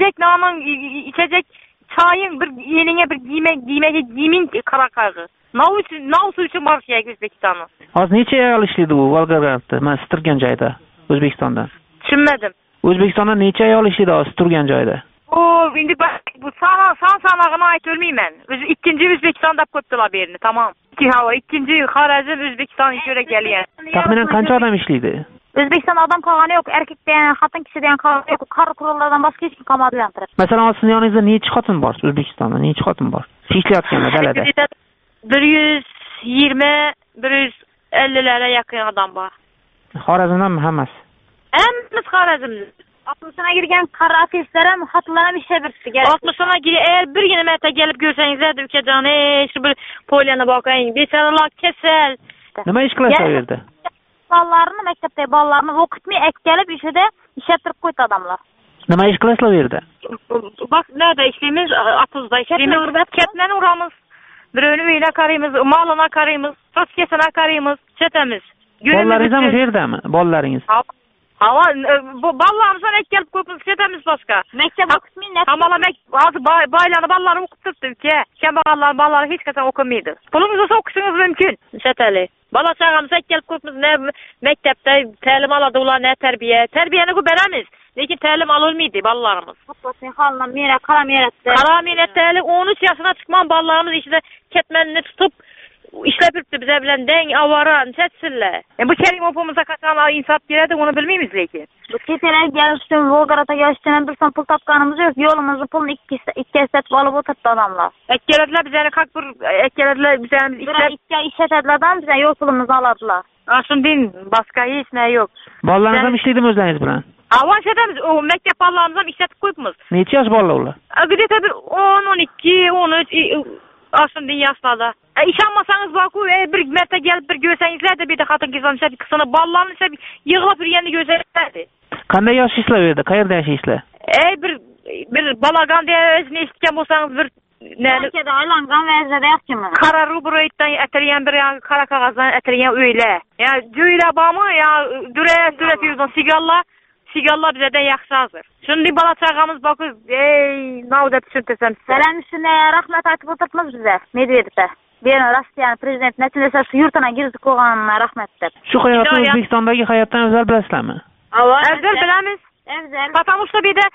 yiyecek naman, içecek çayın, bir eline bir giymek kara kargı. Nausu üçün barışayıq Özbekistan'a. Az neçə ayol işləydi bu Volgogradda? Mən turgan joyda, O'zbekistonda. Tushunmadim. O'zbekistonda neçə ayol işləydi az turgan joyda? O indi bu sanağına ait ölmeymen. İkinci Özbekistan dep koydular birini, tamam. İkinci Xorazm Özbekistan'a göre geliyen. Taxminan qancha adam işləydi? Özbekistan adam kalganı yok, erkek diyen, hatun kişi diyen kalganı yok. Kar kurullardan başka hiç kim kalmadı yantırır. Mesela sizin yanınızda neçə xatın var Özbekistan'da? Neçə xatın var? İşləyətkən dələdə. 120-150'lere yakın adam var. Xorazmdan mı həmməsi? Hemmimiz Xorazm'da. 60'ına girgen kara ateşlere hatlara bir şey birisi gerek. 60'ına girgen eğer bir yine məhətə gelip görseniz de ülke canı şu bir polyana bakayım. Bir sanalar kesel. Nima iş qilasa verdi? Ballarını mektepte ballarını okutmay ek gelip işlettirip koydu adamlar. Nima iş qilasa verdi? Bak nerede işleyimiz? Atızda işleyimiz. Ketmeni uğramız. Bir önüyle karıyımız, malına karıyımız, faskesine karıyımız, çetemiz. Bollarınızda mı verdi mi? Bollarınız? Ama ballarımızdan ek gelip koyup çetemiz başka. Mektep okutmayı ne? Amala baylanı balları okutturdu ki. Kembalların balları hiç kesin okumaydı. Pulumuzu olsa okusunuz mümkün. Çeteli. Bala çağımıza ek gelip koyup ne mektepte təlim aladılar ne terbiye. Terbiyeni veremiz. Lekin təlim alınmaydı ballarımız. Halına mire, kara mirette. Kara mirette 13 yaşına çıkman ballarımız işte ketmenini tutup işlepirdi bize bilen den avara çetsinler. Bu kelim opumuza kaçan insat giredi onu bilmeyiz lekin. Bu keteler gelişten Volgograd'a gelişten bir son pul tapkanımız yok. Yolumuzun pulunu iki estetip alıp oturttu adamlar. Ekkelediler bize kalk bir ekkelediler bize işletediler adam bize yol pulumuzu aladılar. Aslında din başka hiç ne yok. Ballarınızda mı işleydim özleriniz bilen? Avan şeydemiz o mektep ballarımızdan işletip koyupmuz. Neçə yaş ballar olar? Gidete bir 10, 12, 13 aslında yaşlarda. İş almasanız baku bir mərtə gelip bir görsənizlər de bir de hatın kızanışlar kısını ballarını ise yığılap bir yerini görsənizlərdi. Qanday yaş işlə verdi? Qayerdə yaş işlə? Bir balagan diye özünü işitken bolsanız bir Belki de aylangan ve ezrede yakçımı. Kara rubroyttan etiriyen bir kara kağızdan etiriyen öyle. Ya cüyle bağımı ya düre yüzden sigalla bizeden yaxşı hazır. Şimdi bala çağımız bakır, naudet düşüntesem. Selam üstüne rahmet aytıp oturtmaz bize. Medvedev'de. Diyelim Rusiyanın prezidenti neticede şu yurtuna girdik oğlanına rahmet edip. Şu hayatı Özbekistan'daki hayattan özel bilesler mi? Evzel bilemiz. Evzel. Потому что bir de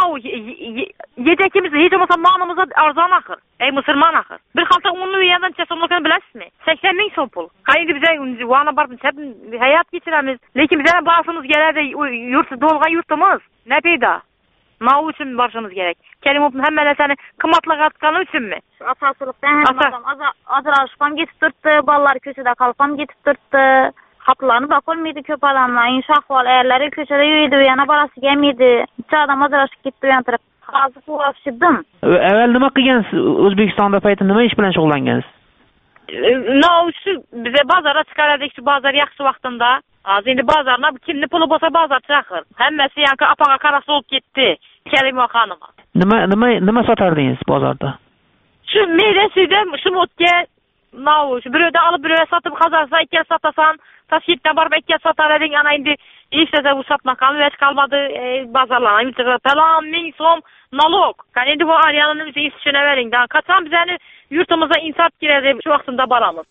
yedekimiz hiç olmasa malımıza arzan akır. Müslüman akır. Bir halta unlu yandan çeşimlikini bilesiz mi? 80 bin son pul. Kaydı bize vana barın hayat geçiremiz. Lekin bize başımız gelir de dolgan yurtumuz. Ne peyda? Nau için başımız gerek. Kerimop'un hemmele seni kımatla katkanı için mi? Asasılıktan hem adam azır alışkam getip durttu. Balları köşede kalkam getip durttu. Haplarını bak olmaydı köp adamlar. İnşaat var. Eğerleri köşede yürüydü. Yana barası gelmeydi. Hiç adam azıraşık gitti uyantırak. Hazır bu afşidim. Evvel nima qilgansiz? O'zbekistonda payti nima ish bilan shug'ullangansiz? Shu bize bazara chiqaradik, shu bazar yaxshi vaqtında. Az endi bazarna kimni puli bo'lsa bazar chaqir. Hammasi yanki apaga qarasa bo'lib ketdi. Kerima xonima. Nima sotardingiz bozorda? Shu meyvesidan shu motga shu biröde alıp biröde satıp kazarsa ikki satasan, Toshkentdan borib ikki satar eding, ana endi ishda bu satmakam vəs qalmadı, bazarlarına falan 1000 so'm nalog. Qani endi bu ariyanın bize işçine verin. Kaçan bizəni yurtumuza insat giredi şu vaxtında baramız.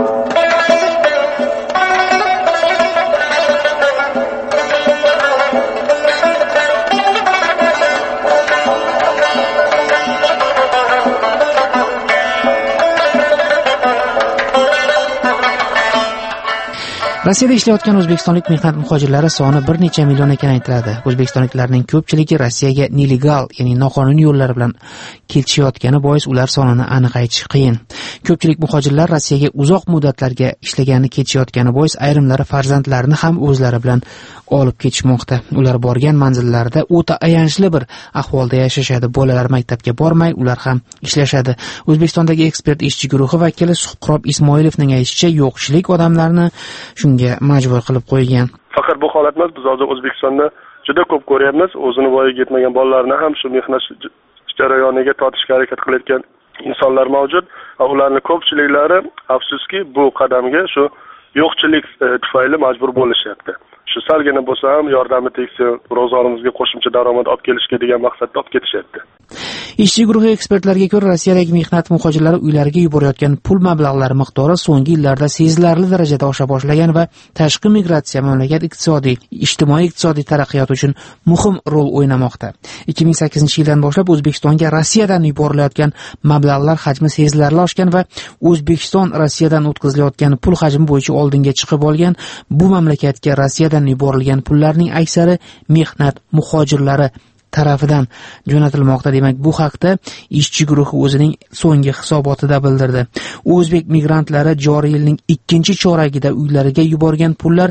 Rossiyada ishlayotgan o'zbekistonlik mehnat muhojirlari soni bir necha million ekani aytiladi. O'zbekistonliklarning ko'pchiligi Rossiyaga nelegal, ya'ni noqonuniy yo'llar bilan kelishayotgani bois ular sonini aniq aytish qiyin. Ko'pchilik muhojirlar Rossiyaga uzoq muddatlarga ishlagani ketishayotgani bois ayrimlari farzandlarini ham o'zlari bilan olib ketishmoqda. Ular borgan manzillarida o'ta ayanchli bir ahvolda yashashadi. Bolalar maktabga bormay, ular ham ishlashadi. O'zbekistondagi ekspert ishchi guruhi vakili Suhrob Ismoilovning aytishicha, yo'qchilik odamlarni shunga majbur qilib qo'ygan. Faqat bu holat emas, biz hozir O'zbekistonda juda ko'p ko'ryapmiz. O'zini voyaga yetmagan bolalarni ham shu mehnat jarayoniga tortishga harakat qilayotgan insonlar mavjud. Ularning ko'pchiliklari afsuski bu qadamga shu yo'qchilik tufayli majbur bo'lishyapti. shu salgina bo'lsa ham yordami tegsin, ro'zg'orimizga qo'shimcha daromad olib kelishga degan maqsadda olib ketishyapti. Ishchi guruhi ekspertlariga ko'ra, Rossiyadagi mehnat muhojirlari uylariga yuborayotgan pul mablag'lari miqdori so'nggi yillarda sezilarli darajada osha boshlagan va tashqi migratsiya mamlakat ijtimoiy-iqtisodiy taraqqiyoti uchun muhim rol o'ynamoqda. 2008-yildan boshlab O'zbekistonga Rossiyadan yuborilayotgan mablag'lar hajmi sezilarli oshgan va O'zbekiston Rossiyadan o'tkazilayotgan pul hajmi bo'yicha oldinga chiqib olgan. Bu mamlakatga Rossiyadan yuborilgan pullarning aksari mehnat muhojirlari tarafidan jo'natilmoqda. Demak, bu haqda ishchi guruhi o'zining so'nggi hisobotida bildirdi. O'zbek migrantlari joriy yilning 2-choragida uylariga yuborgan pullar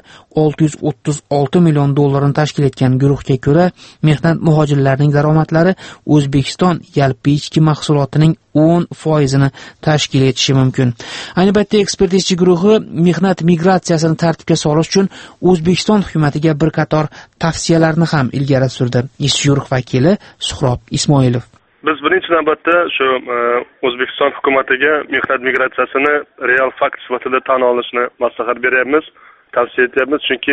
636 million dollarni tashkil etgan. Guruhga ko'ra, mehnat muhojirlarining daromadlari O'zbekiston yalpi ichki mahsulotining 10% tashkil etishi mumkin. Ayni paytda ekspert ishchi guruhi mehnat migratsiyasini tartibga solish uchun O'zbekiston hukumatiga bir qator tavsiyalarni ham ilgari surdi. Ishchi guruh vakili Suhrob Ismoilov: Biz birinchi navbatda shu O'zbekiston hukumatiga mehnat migratsiyasini real fakt sifatida tan olishni maslahat beryapmiz, tavsiya etyapmiz, chunki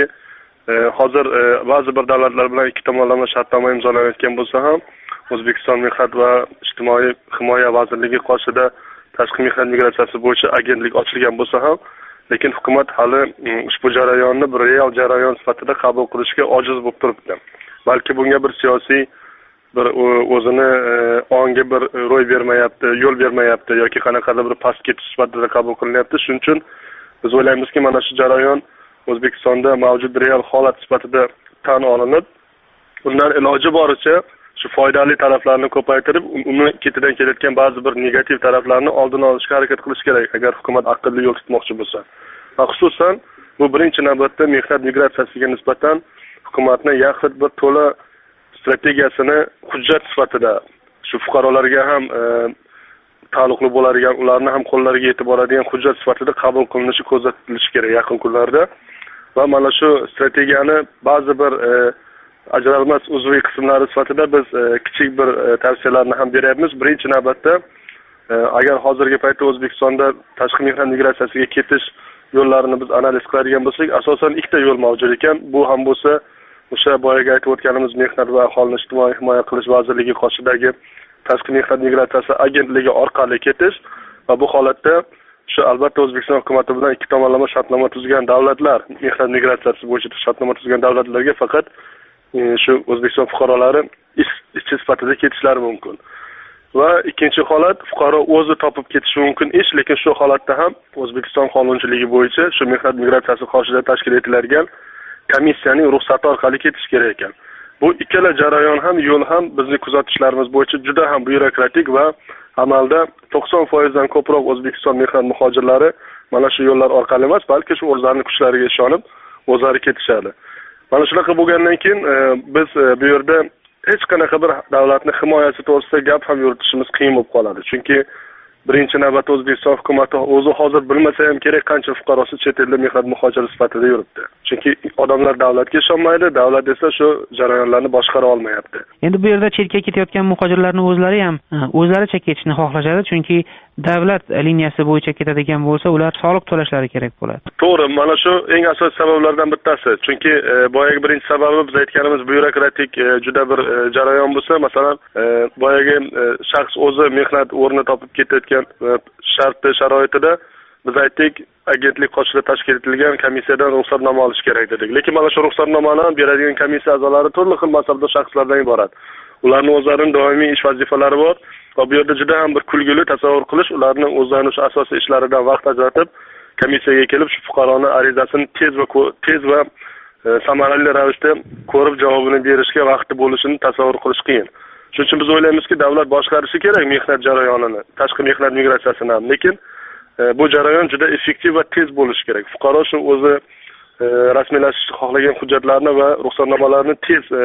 hozir ba'zi bir davlatlar bilan ikki tomonlama shartnoma imzolanayotgan bo'lsa ham O'zbekiston Mehnat va ijtimoiy himoya vazirligi qoshida tashqi mehnat migratsiyasi bo'yicha agentlik ochilgan bo'lsa ham, lekin hukumat hali ushbu jarayonni bir real jarayon sifatida qabul qilishga ojiz bo'lib turibdi. Balki bunga bir siyosiy bir o'zini onga bir ro'y bermayapti, yo'l bermayapti yoki qanaqadir bir past ketish sifatida qabul qilinyapti. Shuning uchun biz o'ylaymizki, mana shu jarayon O'zbekistonda mavjud real holat sifatida tan olinib, undan iloji boricha shu foydali taraflarni ko'paytirib, uni ketidan kelayotgan ba'zi bir negativ taraflarni oldini olishga harakat qilish kerak, agar hukumat aqlli yo'l tutmoqchi bo'lsa. Va xususan bu birinchi navbatda mehnat migratsiyasiga nisbatan hukumatni yaxlit bir to'la strategiyasini hujjat sifatida shu fuqarolarga ham taalluqli bo'ladigan, ularni ham qo'llariga yetib boradigan hujjat sifatida qabul qilinishi ko'zda tutilishi kerak yaqin kunlarda. Va mana shu strategiyani ba'zi bir ajralmas uzviy qismlari sifatida biz kichik bir tavsiyalarni ham beryapmiz. Birinchi navbatda agar hozirgi paytda O'zbekistonda tashqi mehnat migratsiyasiga ketish yo'llarini biz analiz qiladigan bo'lsak, asosan ikkita yo'l mavjud ekan. Bu ham bo'lsa o'sha boyaga aytib o'tganimiz Mehnat va aholini ijtimoiy himoya qilish vazirligi qoshidagi tashqi mehnat migratsiyasi agentligi orqali ketish va bu holatda shu albatta O'zbekiston hukumati bilan ikki tomonlama shartnoma tuzgan davlatlar, mehnat migratsiyasi bo'yicha shartnoma tuzgan davlatlarga faqat shu O'zbekiston fuqarolari ishchi sifatida ketishlari mumkin. Va ikkinchi holat, fuqaro o'zi topib ketishi mumkin ish, lekin shu holatda ham O'zbekiston qonunchiligi bo'yicha shu mehnat migratsiyasi qoshida tashkil etiladigan komissiyaning ruxsati orqali ketish kerak ekan. Bu ikkala jarayon ham, yo'l ham bizning kuzatishlarimiz bo'yicha juda ham byurokratik va amalda 90% dan ko'proq O'zbekiston mehnat muhojirlari mana shu yo'llar orqali emas, balki shu o'zlarining kuchlariga ishonib o'zlari ketishadi. Mana shunaqa bo'lgandan keyin biz bu yerda hech qanaqa bir davlatni himoyasi to'g'risida gap ham yuritishimiz qiyin bo'lib qoladi. Chunki birinchi navbatda O'zbekiston hukumati o'zi hozir bilmasa ham kerak qancha fuqarosi chet elda mehnat muhojiri sifatida yuribdi. Chunki odamlar davlatga ishonmaydi, davlat esa shu jarayonlarni boshqara olmayapti. Endi bu yerda chetga ketayotgan muhojirlarning o'zlari ham o'zlaricha ketishni xohlashadi, chunki davlat liniyasi bo'yicha ketadigan bo'lsa, ular soliq to'lashlari kerak bo'ladi. To'g'ri, mana shu eng asosiy sabablardan bittasi. Chunki boyagi birinchi sababi biz aytganimiz byurokratik juda bir jarayon bo'lsa, masalan, boyagi shaxs o'zi mehnat o'rni topib ketayotgan sharti sharoitida biz aytdik, agentlik qoshida tashkil etilgan komissiyadan ruxsatnoma olish kerak dedik. Lekin mana shu ruxsatnomani beradigan komissiya a'zolari turli xil mansabdor shaxslardan iborat. Ularning o'zlarining doimiy ish vazifalari bor. Va bu yerda juda ham bir kulgili tasavvur qilish, ularning o'zlarining asosiy ishlaridan vaqt ajratib, komissiyaga kelib shu fuqaroning arizasini tez va samarali ravishda ko'rib javobini berishga vaqti bo'lishini tasavvur qilish qiyin. Shuning uchun biz o'ylaymizki, davlat boshqarishi kerak mehnat jarayonini, tashqi mehnat migratsiyasini ham. Lekin bu jarayon juda effektiv va tez bo'lishi kerak. Fuqaro shu o'zi rasmiylashishni xohlagan hujjatlarni va ruxsatnomalarni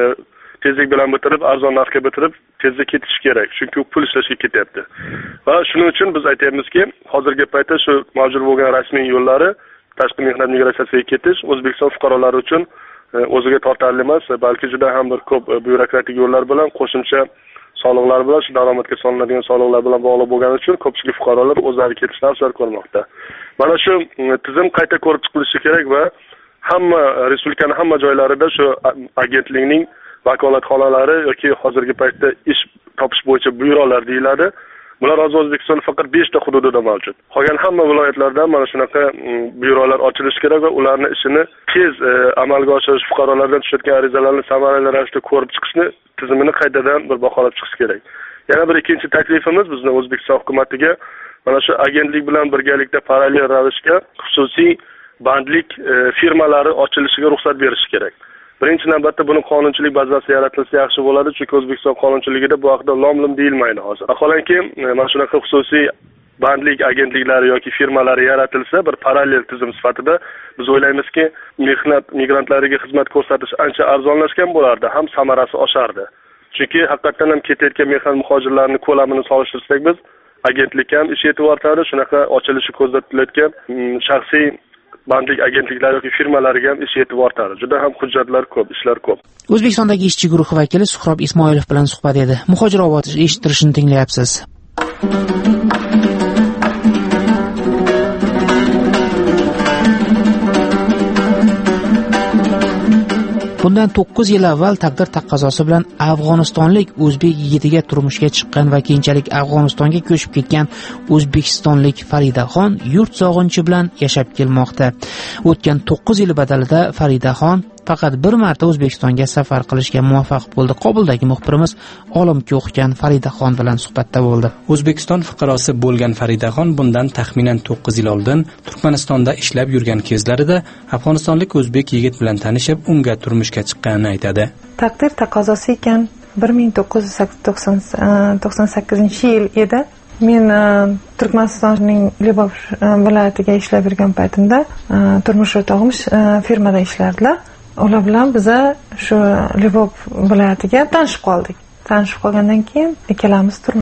tezlik bilan bitirib, arzon narxga bitirib, tezda ketish kerak. Chunki u pul ishlashga ketyapti. Va shuning uchun biz aytayapmizki, hozirgi paytda shu mavjud bo'lgan rasmiy yo'llari tashqi mehnat migratsiyasiga ketish O'zbekiston fuqarolari uchun o'ziga tortarli emas, balki juda ham bir ko'p byurokratik yo'llar bilan, qo'shimcha soliqlar bilan, shu daromadga solinadigan soliqlar bilan bog'liq bo'lgani uchun ko'pchilik fuqarolar o'zlari ketishni afzal ko'rmoqda. Mana shu tizim qayta ko'rib chiqilishi kerak va hamma respublikaning hamma joylarida shu agentlikning vakolatxonalari yoki hozirgi paytda ish topish bo'yicha byurolar deyiladi. Bular hozir O'zbekistonning faqat 5 ta hududida mavjud. Qolgan hamma viloyatlarda mana shunaqa byurolar ochilishi kerak va ularning ishini tez amalga oshirish, fuqarolardan tushayotgan arizalarni samarali ravishda ko'rib chiqishni tizimini qaytadan bir baholab chiqish kerak. Yana bir ikkinchi taklifimiz bizning O'zbekiston hukumatiga mana shu agentlik bilan birgalikda parallel ravishda xususiy bandlik firmalari ochilishiga ruxsat berish kerak. Birinchi navbatda buni qonunchilik bazasi yaratilsa yaxshi bo'ladi, chunki O'zbekiston qonunchiligida bu haqda lom-lim deyilmaydi hozir. Vaholanki, mana shunaqa xususiy bandlik agentliklari yoki firmalari yaratilsa, bir parallel tizim sifatida biz o'ylaymizki, mehnat migrantlariga xizmat ko'rsatish ancha arzonlashgan bo'lardi, ham samarasi oshardi. Chunki haqiqatan ham ketayotgan mehnat muhojirlarining ko'lamini solishtirsak biz, agentlik ham ish etib ortadi, shunaqa ochilishi ko'zda tutilayotgan shaxsiy bandlik agentliklari yoki firmalariga ham ish yetib ortadi. Juda ham hujjatlar ko'p, ishlar ko'p. O'zbekistondagi ishchi guruhi vakili Suhrob Ismoilov bilan suhbat edi. Muhojir ovoz eshittirishni tinglayapsiz. Bundan 9 yil avval taqdir taqozosi bilan afg'onistonlik o'zbek yigitiga turmushga chiqqan va keyinchalik Afg'onistonga ko'chib ketgan o'zbekistonlik Faridaxon yurt sog'inchi bilan yashab kelmoqda. O'tgan 9 yil badalida Faridaxon faqat bir marta O'zbekistonga safar qilishga muvaffaq bo'ldi. Qobuldagi muxbirimiz olimga o'qigan Faridaxon bilan suhbatda bo'ldi. O'zbekiston fuqarosi bo'lgan Faridaxon bundan taxminan 9 yil oldin Turkmanistonda ishlab yurgan kezlarida afg'onistonlik o'zbek yigit bilan tanishib, unga turmushga chiqqanini aytadi. Taqdir taqozosi ekan 1998-yil edi. Men Turkmanistonning Libov viloyatiga ishlab yurgan paytimda turmush o'rtog'im firmada ishlardilar. Ular bilan biza shu Libov viloyatiga tanishib qoldik. Tanishib qolgandan keyin ikkalamiz